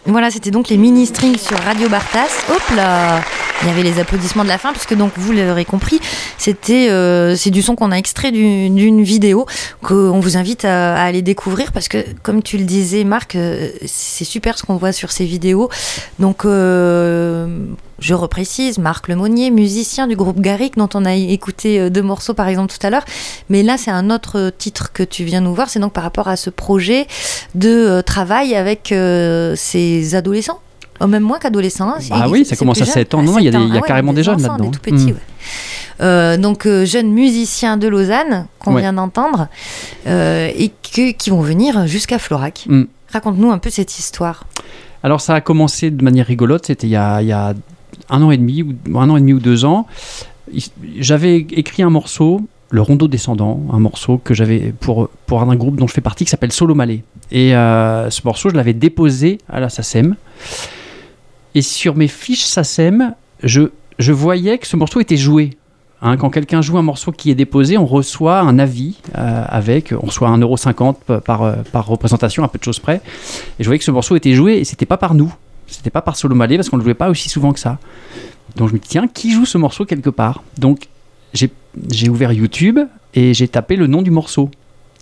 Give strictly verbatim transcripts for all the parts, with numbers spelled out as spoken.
Voilà, c'était donc les mini-strings sur Radio Bartas. Hop là, il y avait les applaudissements de la fin, puisque donc vous l'aurez compris, c'était euh, c'est du son qu'on a extrait d'une, d'une vidéo qu'on vous invite à, à aller découvrir, parce que comme tu le disais, Marc, euh, c'est super ce qu'on voit sur ces vidéos. Donc euh, je reprécise, Marc Lemonnier, musicien du groupe Garrick, dont on a écouté deux morceaux par exemple tout à l'heure, mais là c'est un autre titre que tu viens nous voir, c'est donc par rapport à ce projet de euh, travail avec euh, ces adolescents. Oh, même moins qu'adolescents. Hein, ah oui, ça commence à sept ans. Non, il y a, des, il y a ah ouais, carrément des, des jeunes enfants, là-dedans. Des tout petits, mmh. ouais. Euh, donc, euh, jeunes musiciens de Lausanne, qu'on ouais. vient d'entendre, euh, et que, qui vont venir jusqu'à Florac. Mmh. Raconte-nous un peu cette histoire. Alors, ça a commencé de manière rigolote. C'était il y a, il y a un an et demi, ou, un an et demi ou deux ans. J'avais écrit un morceau, Le Rondeau Descendant, un morceau que j'avais pour, pour un groupe dont je fais partie qui s'appelle Solo Malais. Et euh, ce morceau, je l'avais déposé à la SACEM. Et sur mes fiches SACEM, je, je voyais que ce morceau était joué. Hein, quand quelqu'un joue un morceau qui est déposé, on reçoit un avis euh, avec, on reçoit un euro cinquante par, par représentation, à peu de choses près. Et je voyais que ce morceau était joué et c'était pas par nous. C'était pas par Solo Malais parce qu'on ne le jouait pas aussi souvent que ça. Donc je me dis, tiens, qui joue ce morceau quelque part ? Donc j'ai, j'ai ouvert YouTube et j'ai tapé le nom du morceau.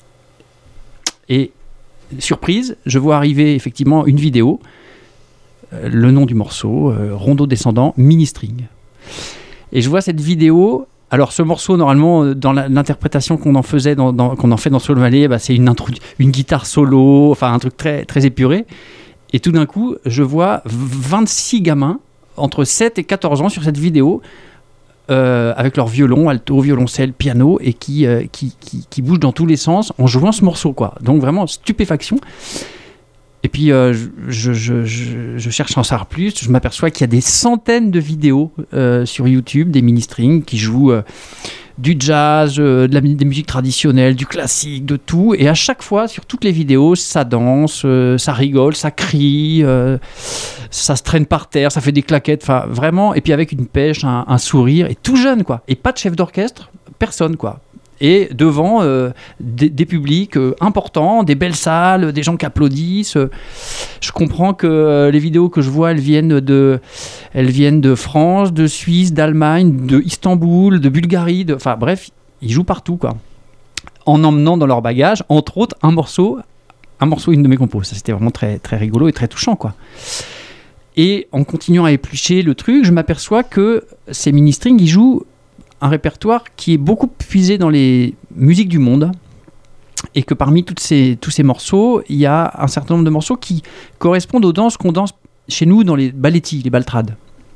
Et surprise, je vois arriver effectivement une vidéo. Le nom du morceau, euh, Rondeau Descendant, mini-string. Et je vois cette vidéo. Alors, ce morceau, normalement, dans la, l'interprétation qu'on en faisait, dans, dans, qu'on en fait dans Solo Malais, bah, c'est une, introdu- une guitare solo, enfin un truc très, très épuré. Et tout d'un coup, je vois vingt-six gamins entre sept et quatorze ans sur cette vidéo, euh, avec leur violon, alto, violoncelle, piano, et qui, euh, qui, qui, qui bougent dans tous les sens en jouant ce morceau, quoi. Donc, vraiment, stupéfaction. Et puis, euh, je, je, je, je cherche à en savoir plus. Je m'aperçois qu'il y a des centaines de vidéos euh, sur YouTube, des mini-strings qui jouent euh, du jazz, euh, de la, des musiques traditionnelles, du classique, de tout. Et à chaque fois, sur toutes les vidéos, ça danse, euh, ça rigole, ça crie, euh, ça se traîne par terre, ça fait des claquettes. Enfin, vraiment. Et puis avec une pêche, un, un sourire. Et tout jeune, quoi. Et pas de chef d'orchestre, personne, quoi. Et devant euh, des, des publics euh, importants, des belles salles, des gens qui applaudissent. Euh, je comprends que euh, les vidéos que je vois, elles viennent de, elles viennent de France, de Suisse, d'Allemagne, de Istanbul, de Bulgarie. De, enfin bref, ils jouent partout, quoi. En emmenant dans leur bagage, entre autres, un morceau, un morceau, une de mes compos. Ça, c'était vraiment très, très rigolo et très touchant, quoi. Et en continuant à éplucher le truc, je m'aperçois que ces mini-strings, ils jouent un répertoire qui est beaucoup puisé dans les musiques du monde, et que parmi toutes ces, tous ces morceaux, il y a un certain nombre de morceaux qui correspondent aux danses qu'on danse chez nous dans les ballettis, les baltrades.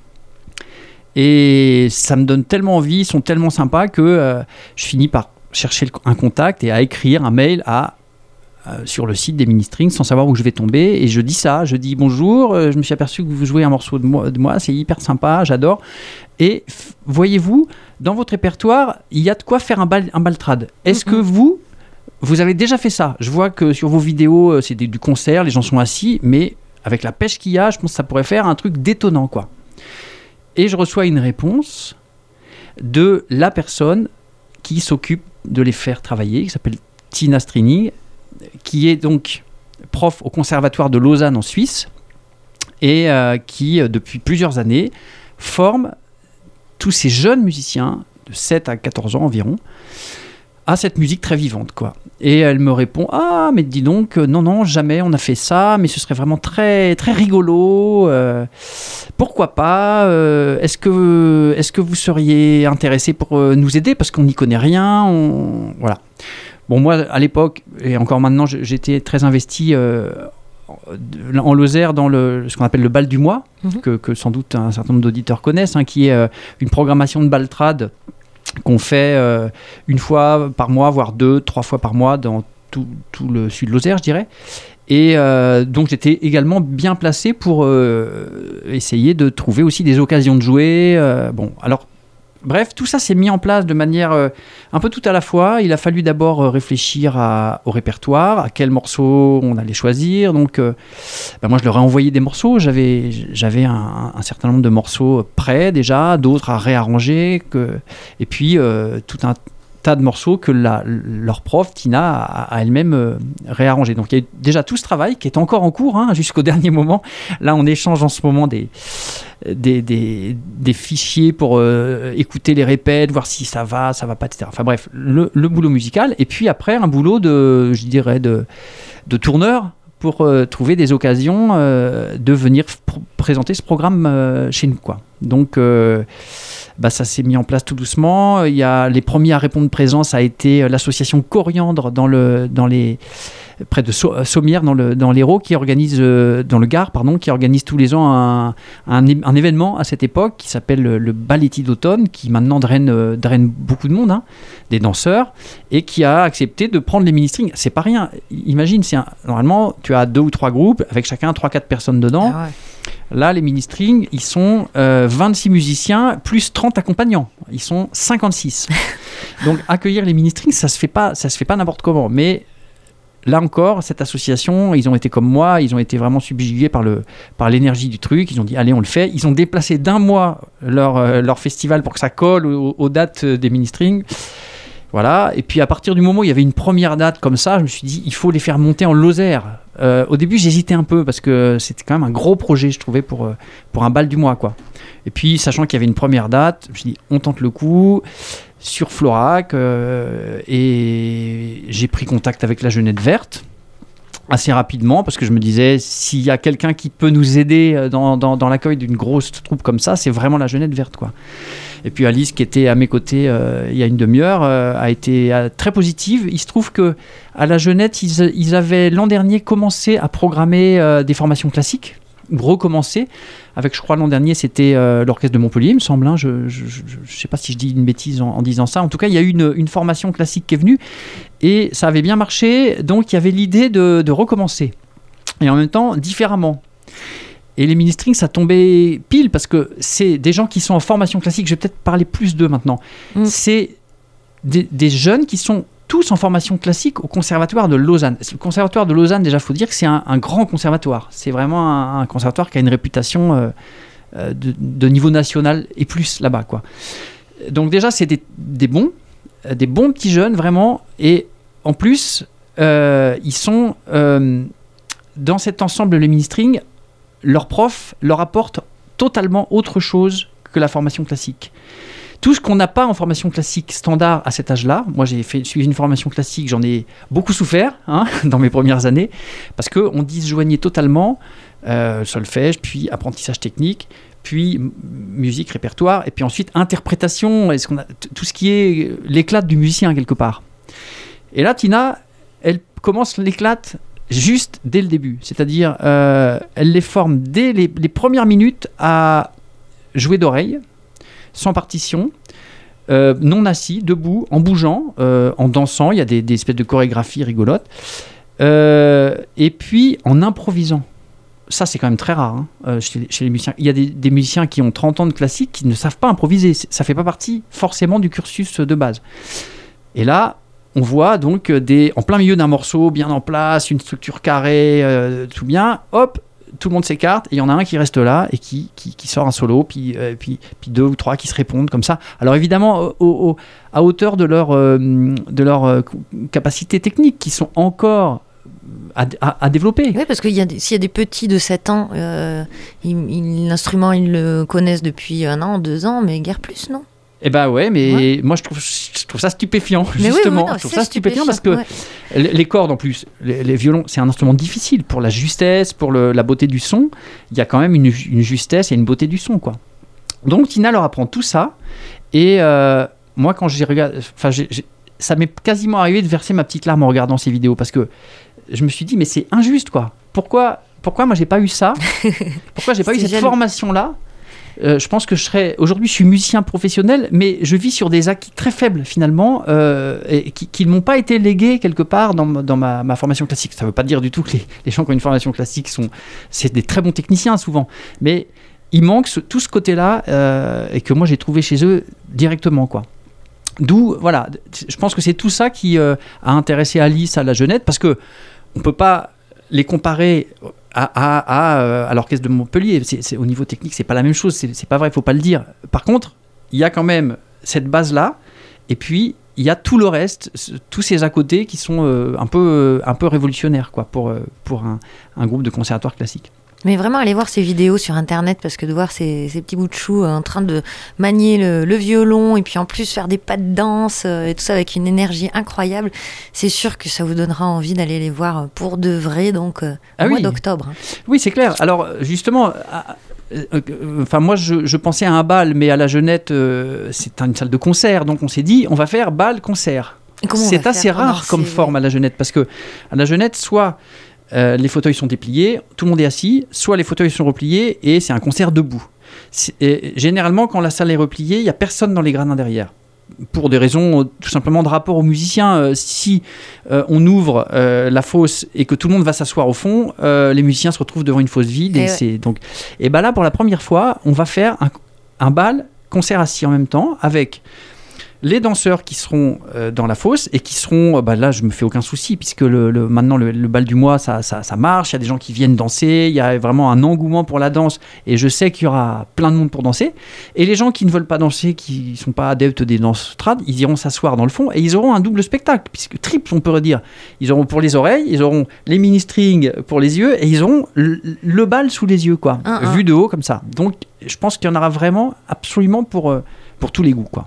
Et ça me donne tellement envie, ils sont tellement sympas que euh, je finis par chercher un contact et à écrire un mail à Euh, sur le site des mini-strings sans savoir où je vais tomber, et je dis ça, je dis bonjour, euh, je me suis aperçu que vous jouez un morceau de moi, de moi c'est hyper sympa, j'adore, et f- voyez-vous, dans votre répertoire il y a de quoi faire un, bal- un baltrade. Est-ce mm-hmm. que vous vous avez déjà fait ça? Je vois que sur vos vidéos c'est des, du concert, les gens sont assis, mais avec la pêche qu'il y a, je pense que ça pourrait faire un truc détonnant, quoi. Et je reçois une réponse de la personne qui s'occupe de les faire travailler, qui s'appelle Tina Strini, qui est donc prof au Conservatoire de Lausanne en Suisse, et euh, qui, depuis plusieurs années, forme tous ces jeunes musiciens de sept à quatorze ans environ à cette musique très vivante, quoi. Et elle me répond: ah, mais dis donc, non, non, jamais on a fait ça, mais ce serait vraiment très, très rigolo, euh, pourquoi pas, euh, est-ce que, est-ce que vous seriez intéressé pour euh, nous aider, parce qu'on n'y connaît rien, on... voilà. Bon, moi, à l'époque, et encore maintenant, j'étais très investi euh, en Lozère dans le, ce qu'on appelle le bal du mois, mmh. que, que sans doute un certain nombre d'auditeurs connaissent, hein, qui est euh, une programmation de baltrade qu'on fait euh, une fois par mois, voire deux, trois fois par mois dans tout, tout le sud de Lozère, je dirais. Et euh, donc, j'étais également bien placé pour euh, essayer de trouver aussi des occasions de jouer. Euh, bon, alors... Bref, tout ça s'est mis en place de manière euh, un peu tout à la fois. Il a fallu d'abord euh, réfléchir à, au répertoire, à quels morceaux on allait choisir. Donc, euh, ben moi, je leur ai envoyé des morceaux. J'avais, j'avais un, un certain nombre de morceaux prêts déjà, d'autres à réarranger. Que... Et puis, euh, tout un tas de morceaux que la, leur prof, Tina, a, a elle-même euh, réarrangé. Donc il y a eu déjà tout ce travail qui est encore en cours hein, jusqu'au dernier moment. Là, on échange en ce moment des, des, des, des fichiers pour euh, écouter les répètes, voir si ça va, ça va pas, et cetera. Enfin bref, le, le boulot musical. Et puis après, un boulot de, je dirais, de, de tourneur pour euh, trouver des occasions euh, de venir pr- présenter ce programme euh, chez nous, quoi. Donc, euh, bah, ça s'est mis en place tout doucement. Il y a les premiers à répondre présent, ça a été l'association Coriandre dans le, dans les, près de Sommières, dans, le, dans l'Hérault, qui organise, euh, dans le Gard, pardon, qui organise tous les ans un, un, un événement à cette époque qui s'appelle le, le Bal-Éti d'automne, qui maintenant draine, euh, draine beaucoup de monde, hein, des danseurs, et qui a accepté de prendre les mini-strings. C'est pas rien. Imagine, c'est un, normalement, tu as deux ou trois groupes, avec chacun trois quatre personnes dedans. Ah ouais. Là, les mini-strings, ils sont euh, vingt-six musiciens plus trente accompagnants. Ils sont cinquante-six. Donc, accueillir les mini-strings, ça se fait pas, ça se fait pas n'importe comment. Mais là encore, cette association, ils ont été comme moi, ils ont été vraiment subjugués par, le, par l'énergie du truc. Ils ont dit, allez, on le fait. Ils ont déplacé d'un mois leur, euh, leur festival pour que ça colle aux, aux dates des mini-strings. Voilà. Et puis, à partir du moment où il y avait une première date comme ça, je me suis dit, il faut les faire monter en Lozère. Euh, au début, j'hésitais un peu parce que c'était quand même un gros projet, je trouvais, pour, pour un bal du mois, quoi. Et puis, sachant qu'il y avait une première date, je me suis dit, on tente le coup sur Florac. Euh, et j'ai pris contact avec la Jeunette Verte assez rapidement parce que je me disais, s'il y a quelqu'un qui peut nous aider dans, dans, dans l'accueil d'une grosse troupe comme ça, c'est vraiment la Jeunette Verte, quoi. Et puis Alice, qui était à mes côtés euh, il y a une demi-heure, euh, a été euh, très positive. Il se trouve que à la Jeunette, ils, ils avaient l'an dernier commencé à programmer euh, des formations classiques, ou recommencer. Avec, je crois, l'an dernier, c'était euh, l'Orchestre de Montpellier, il me semble. Hein, je ne sais pas si je dis une bêtise en, en disant ça. En tout cas, il y a eu une, une formation classique qui est venue et ça avait bien marché. Donc, il y avait l'idée de, de recommencer. Et en même temps, différemment. Et les mini-strings, ça tombait pile parce que c'est des gens qui sont en formation classique. Je vais peut-être parler plus d'eux maintenant. Mmh. C'est des, des jeunes qui sont tous en formation classique au conservatoire de Lausanne. Le conservatoire de Lausanne, déjà, il faut dire que c'est un, un grand conservatoire. C'est vraiment un, un conservatoire qui a une réputation euh, euh, de, de niveau national et plus là-bas, quoi. Donc déjà, c'est des, des bons, des bons petits jeunes, vraiment. Et en plus, euh, ils sont euh, dans cet ensemble, les mini-strings, leur prof leur apporte totalement autre chose que la formation classique. Tout ce qu'on n'a pas en formation classique standard à cet âge-là, moi j'ai fait, suivi une formation classique, j'en ai beaucoup souffert hein, dans mes premières années, parce qu'on disjoignait totalement euh, solfège, puis apprentissage technique, puis m- musique, répertoire, et puis ensuite interprétation, et ce qu'on a, t- tout ce qui est l'éclat du musicien quelque part. Et là, Tina, elle commence l'éclate juste dès le début, c'est-à-dire euh, elle les forme dès les, les premières minutes à jouer d'oreille, sans partition, euh, non assis, debout, en bougeant, euh, en dansant, il y a des, des espèces de chorégraphies rigolotes, euh, et puis en improvisant. Ça, c'est quand même très rare hein, euh, chez, chez les musiciens. Il y a des, des musiciens qui ont trente ans de classique qui ne savent pas improviser. Ça ne fait pas partie forcément du cursus de base. Et là, on voit donc des, en plein milieu d'un morceau, bien en place, une structure carrée, euh, tout bien, hop, tout le monde s'écarte, et il y en a un qui reste là et qui, qui, qui sort un solo, puis, euh, puis, puis deux ou trois qui se répondent comme ça. Alors évidemment, au, au, à hauteur de leur, euh, de leur euh, capacité technique, qui sont encore à, à, à développer. Oui, parce que s'il y a des petits de sept ans, euh, ils, ils, l'instrument, ils le connaissent depuis un an, deux ans, mais guère plus, non ? Eh ben ouais, mais ouais. moi je trouve, je trouve ça stupéfiant, mais justement. Oui, oui, non, je trouve ça stupéfiant, stupéfiant parce que ouais. les cordes en plus, les, les violons, c'est un instrument difficile pour la justesse, pour le, la beauté du son. Il y a quand même une, une justesse et une beauté du son, quoi. Donc Tina leur apprend tout ça. Et euh, moi, quand j'ai regardé, enfin, j'ai, j'ai, ça m'est quasiment arrivé de verser ma petite larme en regardant ces vidéos parce que je me suis dit, mais c'est injuste, quoi. Pourquoi, pourquoi moi j'ai pas eu ça ? Pourquoi j'ai pas eu cette jaloux. formation-là ? Euh, je pense que je serais... Aujourd'hui, je suis musicien professionnel, mais je vis sur des acquis très faibles, finalement, euh, et qui, qui ne m'ont pas été légués quelque part dans, dans ma, ma formation classique. Ça ne veut pas dire du tout que les, les gens qui ont une formation classique sont... C'est des très bons techniciens, souvent. Mais il manque ce, tout ce côté-là, euh, et que moi, j'ai trouvé chez eux directement, quoi. D'où, voilà, je pense que c'est tout ça qui euh, a intéressé Alice à la Jeunette, parce qu'on ne peut pas les comparer... À, à, à, à l'Orchestre de Montpellier, c'est, c'est, au niveau technique, c'est pas la même chose, c'est, c'est pas vrai, il faut pas le dire. Par contre, il y a quand même cette base-là, et puis il y a tout le reste, tous ces à côté qui sont euh, un, peu, euh, un peu révolutionnaires quoi, pour, euh, pour un, un groupe de conservatoire classique. Mais vraiment, allez voir ces vidéos sur Internet, parce que de voir ces, ces petits bouts de chou en train de manier le, le violon, et puis en plus faire des pas de danse, euh, et tout ça avec une énergie incroyable, c'est sûr que ça vous donnera envie d'aller les voir pour de vrai, donc euh, ah au oui. mois d'octobre. Hein. Oui, c'est clair. Alors, justement... À... Enfin, moi, je, je pensais à un bal, mais à la Jeunette, euh, c'est une salle de concert. Donc, on s'est dit, on va faire bal-concert. C'est assez rare comme forme à la Jeunette, parce que à la Jeunette, soit euh, les fauteuils sont dépliés, tout le monde est assis, soit les fauteuils sont repliés et c'est un concert debout. Et généralement, quand la salle est repliée, il n'y a personne dans les gradins derrière. Pour des raisons euh, tout simplement de rapport aux musiciens. Euh, si euh, on ouvre euh, la fosse et que tout le monde va s'asseoir au fond, euh, les musiciens se retrouvent devant une fosse vide. Et, et, ouais. c'est, donc, et ben là, pour la première fois, on va faire un, un bal concert assis en même temps avec les danseurs qui seront euh, dans la fosse et qui seront, euh, bah là je me fais aucun souci puisque le, le, maintenant le, le bal du mois ça, ça, ça marche, il y a des gens qui viennent danser, il y a vraiment un engouement pour la danse et je sais qu'il y aura plein de monde pour danser, et les gens qui ne veulent pas danser, qui ne sont pas adeptes des danses trad, ils iront s'asseoir dans le fond et ils auront un double spectacle, puisque triple on pourrait dire, ils auront pour les oreilles, ils auront les mini-strings pour les yeux et ils auront le, le bal sous les yeux quoi, un, un. vu de haut comme ça. Donc je pense qu'il y en aura vraiment absolument pour, pour tous les goûts quoi.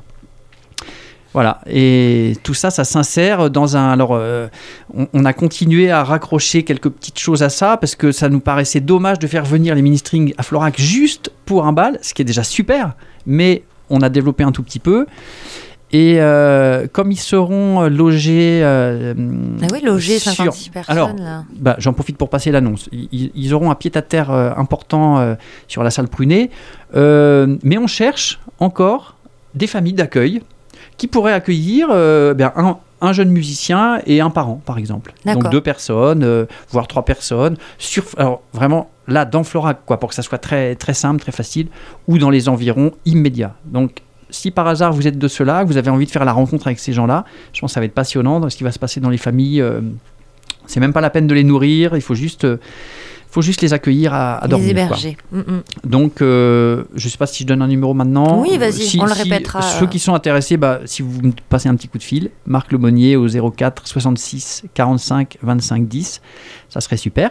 Voilà, et tout ça, ça s'insère dans un... Alors, euh, on, on a continué à raccrocher quelques petites choses à ça, parce que ça nous paraissait dommage de faire venir les mini-strings à Florac juste pour un bal, ce qui est déjà super, mais on a développé un tout petit peu. Et euh, comme ils seront logés... Euh, ah oui, logés, sur... cinquante-six personnes. Alors, là. Bah, j'en profite pour passer l'annonce. Ils, ils auront un pied-à-terre euh, important euh, sur la salle Prunet, euh, mais on cherche encore des familles d'accueil qui pourrait accueillir euh, bien, un, un jeune musicien et un parent, par exemple. D'accord. Donc deux personnes, euh, voire trois personnes. Sur, alors vraiment, là, dans Florac, quoi, pour que ça soit très, très simple, très facile, ou dans les environs immédiats. Donc, si par hasard vous êtes de ceux-là, que vous avez envie de faire la rencontre avec ces gens-là, je pense que ça va être passionnant dans ce qui va se passer dans les familles. Euh, c'est même pas la peine de les nourrir, il faut juste... Euh, faut juste les accueillir à, à dormir. Les héberger. Mm-mm. Donc, euh, je ne sais pas si je donne un numéro maintenant. Oui, vas-y, si, on le si répétera. Ceux qui sont intéressés, bah, si vous me passez un petit coup de fil, Marc Lemonnier au zéro quatre soixante-six quarante-cinq vingt-cinq dix, ça serait super.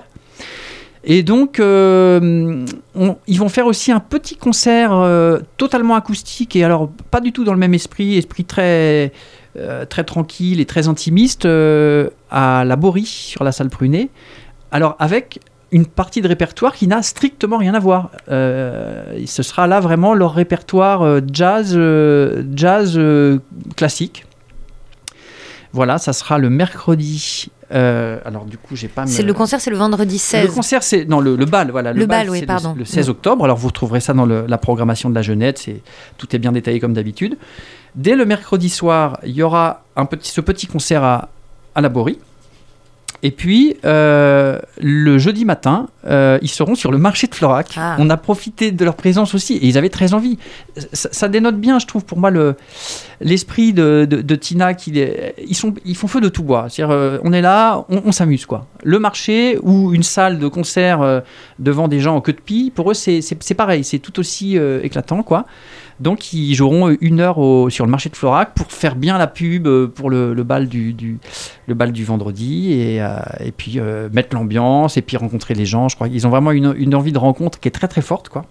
Et donc, euh, on, ils vont faire aussi un petit concert euh, totalement acoustique, et alors pas du tout dans le même esprit, esprit très, euh, très tranquille et très intimiste, euh, à la Borie, sur la salle Prunet. Alors, avec... une partie de répertoire qui n'a strictement rien à voir. Euh, ce sera là vraiment leur répertoire euh, jazz, euh, jazz euh, classique. Voilà, ça sera le mercredi. Euh, alors du coup, j'ai pas. C'est me... le concert, c'est le vendredi seize. Le concert, c'est non le, le bal, voilà. Le, le bal, bal oui, c'est pardon. Le, le seize octobre. Alors vous retrouverez ça dans le, la programmation de la Jeunette. C'est tout est bien détaillé comme d'habitude. Dès le mercredi soir, il y aura un petit, ce petit concert à, à la Borie. Et puis, euh, le jeudi matin, euh, ils seront sur le marché de Florac. Ah. On a profité de leur présence aussi, et ils avaient très envie. Ça, ça dénote bien, je trouve, pour moi, le, l'esprit de, de, de Tina. Qui, ils, sont, ils font feu de tout bois. C'est-à-dire, euh, on est là, on, on s'amuse, quoi. Le marché ou une salle de concert euh, devant des gens en queue de pie, pour eux, c'est, c'est, c'est pareil. C'est tout aussi euh, éclatant, quoi. Donc, ils joueront une heure au, sur le marché de Florac pour faire bien la pub pour le, le, bal, du, du, le bal du vendredi et, euh, et puis euh, mettre l'ambiance et puis rencontrer les gens. Je crois qu'ils ont vraiment une, une envie de rencontre qui est très très forte, quoi.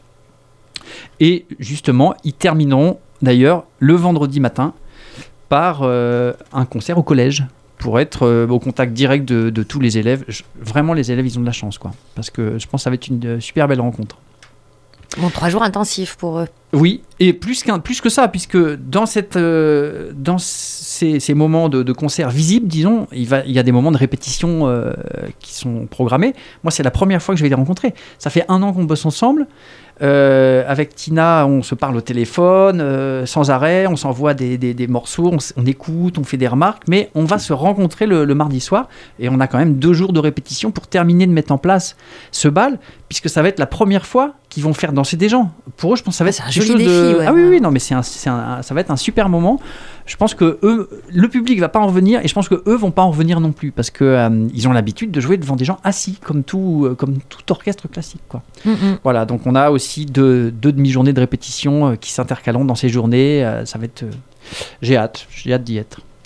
Et justement, ils termineront d'ailleurs le vendredi matin par euh, un concert au collège pour être euh, au contact direct de, de tous les élèves. Je, vraiment, les élèves, ils ont de la chance, quoi, parce que je pense que ça va être une super belle rencontre. Bon, trois jours intensifs pour eux. Oui, et plus, qu'un, plus que ça, puisque dans, cette, euh, dans ces, ces moments de, de concert visibles, disons, il, va, il y a des moments de répétition euh, qui sont programmés. Moi, c'est la première fois que je vais les rencontrer. Ça fait un an qu'on bosse ensemble. Euh, avec Tina, on se parle au téléphone euh, sans arrêt, on s'envoie des, des, des morceaux, on, on écoute, on fait des remarques, mais on va se rencontrer le, le mardi soir, et on a quand même deux jours de répétition pour terminer de mettre en place ce bal, puisque ça va être la première fois qu'ils vont faire danser des gens. Pour eux, je pense que ça va être ah, c'est un joli défi. De... Ouais, ah oui, ouais. oui, non, mais c'est un, c'est un, ça va être un super moment. Je pense que eux, le public va pas en revenir, et je pense que eux vont pas en revenir non plus, parce que euh, ils ont l'habitude de jouer devant des gens assis, comme tout, euh, comme tout orchestre classique, quoi. Mm-hmm. Voilà, donc on a aussi deux, deux demi-journées de répétition euh, qui s'intercaleront dans ces journées. Euh, ça va être, euh, j'ai hâte, j'ai hâte d'y être.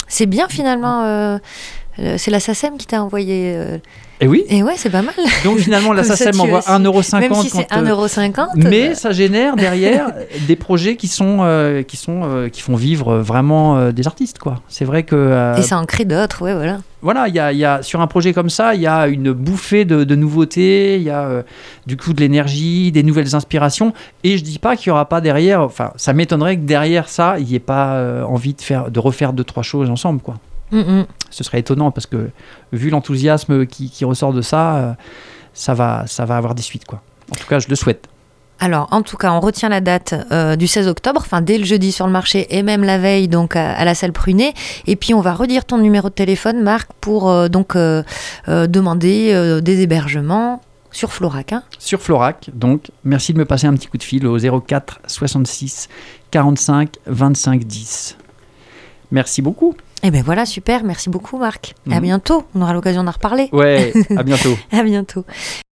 C'est bien finalement. Euh, c'est la SACEM qui t'a envoyé. Euh... Et oui. Et ouais, c'est pas mal. Donc finalement, la SACEM envoie un euro cinquante. Même si c'est un euro cinquante. Mais ça génère derrière des projets qui sont euh, qui sont euh, qui font vivre vraiment euh, des artistes, quoi. C'est vrai que. Euh, Et ça en crée d'autres, ouais, voilà. Voilà, il y a, y a sur un projet comme ça, il y a une bouffée de, de nouveautés, il y a euh, du coup de l'énergie, des nouvelles inspirations. Et je dis pas qu'il y aura pas derrière. Enfin, ça m'étonnerait que derrière ça, il n'y ait pas euh, envie de faire de refaire deux trois choses ensemble, quoi. Mm-mm. Ce serait étonnant parce que vu l'enthousiasme qui, qui ressort de ça, euh, ça va, ça va avoir des suites, quoi. En tout cas, je le souhaite. Alors, en tout cas, on retient la date euh, du seize octobre, enfin dès le jeudi sur le marché et même la veille donc à, à la salle Prunet. Et puis, on va redire ton numéro de téléphone, Marc, pour euh, donc euh, euh, demander euh, des hébergements sur Florac. Hein. Sur Florac, donc, merci de me passer un petit coup de fil au zéro quatre soixante-six quarante-cinq vingt-cinq dix. Merci beaucoup. Eh bien voilà, super, merci beaucoup Marc. Mmh. À bientôt, on aura l'occasion d'en reparler. Ouais, à bientôt. À bientôt.